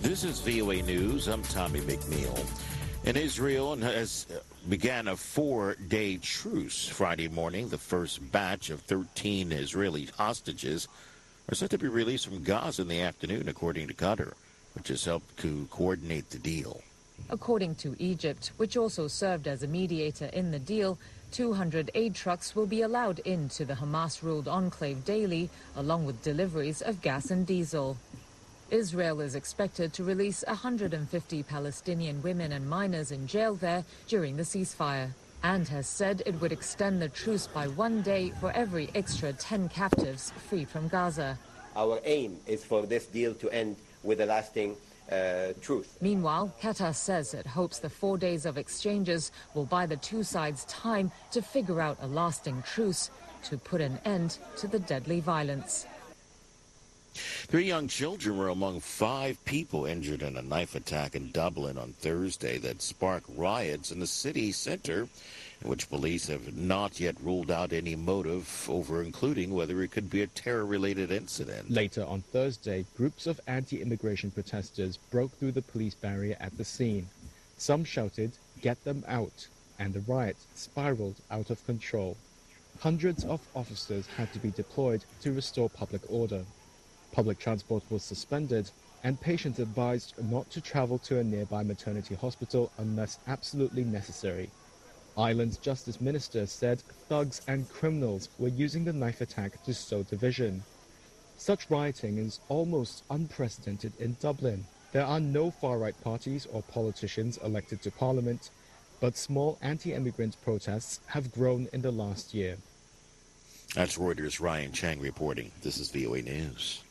This is VOA News. I'm Tommy McNeil. And Israel has began a 4-day truce Friday morning. The first batch of 13 Israeli hostages are set to be released from Gaza in the afternoon, according to Qatar, which has helped to coordinate the deal. According to Egypt, which also served as a mediator in the deal, 200 aid trucks will be allowed into the Hamas-ruled enclave daily, along with deliveries of gas and diesel. Israel is expected to release 150 Palestinian women and minors in jail there during the ceasefire, and has said it would extend the truce by 1 day for every extra 10 captives freed from Gaza. Our aim is for this deal to end with a lasting truth. Meanwhile, Qatar says it hopes the 4 days of exchanges will buy the two sides time to figure out a lasting truce to put an end to the deadly violence. 3 young children were among 5 people injured in a knife attack in Dublin on Thursday that sparked riots in the city center, in which police have not yet ruled out any motive over including whether it could be a terror-related incident. Later on Thursday, groups of anti-immigration protesters broke through the police barrier at the scene. Some shouted, "Get them out," and the riot spiraled out of control. Hundreds of officers had to be deployed to restore public order. Public transport was suspended, and patients advised not to travel to a nearby maternity hospital unless absolutely necessary. Ireland's Justice Minister said thugs and criminals were using the knife attack to sow division. Such rioting is almost unprecedented in Dublin. There are no far-right parties or politicians elected to Parliament, but small anti-immigrant protests have grown in the last year. That's Reuters' Ryan Chang reporting. This is VOA News.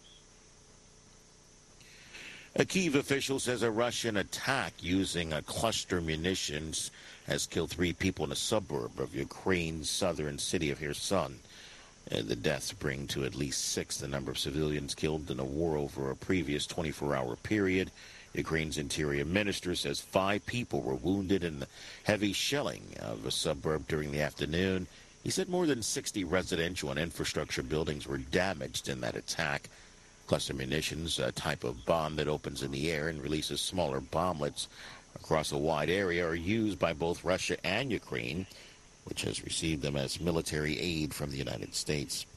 A Kyiv official says a Russian attack using cluster munitions has killed 3 people in a suburb of Ukraine's southern city of Kherson. The deaths bring to at least 6 the number of civilians killed in a war over a previous 24-hour period. Ukraine's interior minister says 5 people were wounded in the heavy shelling of a suburb during the afternoon. He said more than 60 residential and infrastructure buildings were damaged in that attack. Cluster munitions, a type of bomb that opens in the air and releases smaller bomblets across a wide area, are used by both Russia and Ukraine, which has received them as military aid from the United States.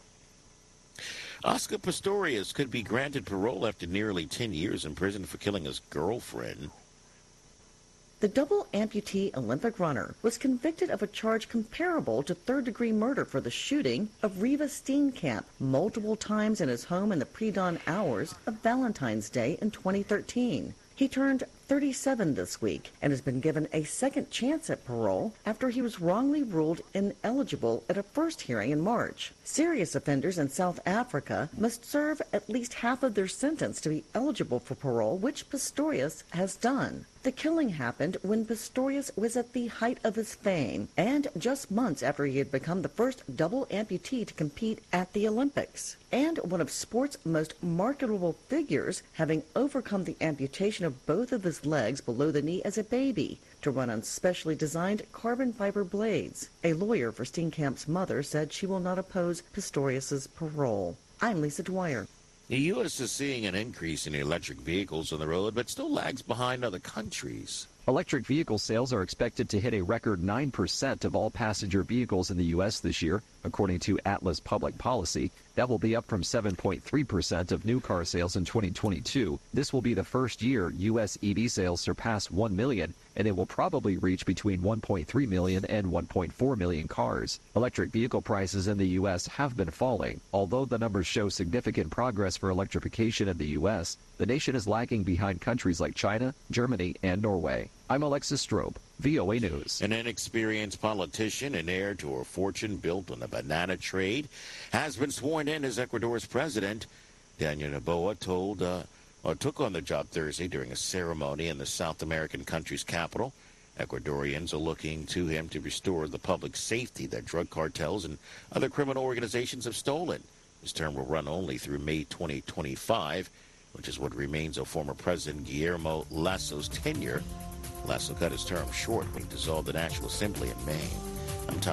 Oscar Pistorius could be granted parole after nearly 10 years in prison for killing his girlfriend. The double amputee Olympic runner was convicted of a charge comparable to third-degree murder for the shooting of Riva Steenkamp multiple times in his home in the pre-dawn hours of Valentine's Day in 2013. He turned 37 this week and has been given a second chance at parole after he was wrongly ruled ineligible at a first hearing in March. Serious offenders in South Africa must serve at least half of their sentence to be eligible for parole, which Pistorius has done. The killing happened when Pistorius was at the height of his fame and just months after he had become the first double amputee to compete at the Olympics, and one of sport's most marketable figures, having overcome the amputation of both of his legs below the knee as a baby to run on specially designed carbon fiber blades. A lawyer for Steenkamp's mother said she will not oppose Pistorius's parole. I'm Lisa Dwyer. The U.S. is seeing an increase in electric vehicles on the road, but still lags behind other countries. Electric vehicle sales are expected to hit a record 9% of all passenger vehicles in the U.S. this year, according to Atlas Public Policy. That will be up from 7.3% of new car sales in 2022. This will be the first year U.S. EV sales surpass 1 million, and it will probably reach between 1.3 million and 1.4 million cars. Electric vehicle prices in the U.S. have been falling. Although the numbers show significant progress for electrification in the U.S., the nation is lagging behind countries like China, Germany, and Norway. I'm Alexis Strobe, VOA News. An inexperienced politician and heir to a fortune built on a banana trade has been sworn in as Ecuador's president. Daniel Noboa took on the job Thursday during a ceremony in the South American country's capital. Ecuadorians are looking to him to restore the public safety that drug cartels and other criminal organizations have stolen. His term will run only through May 2025, which is what remains of former President Guillermo Lasso's tenure. Lasso cut his term short when he dissolved the National Assembly in May. I'm Tom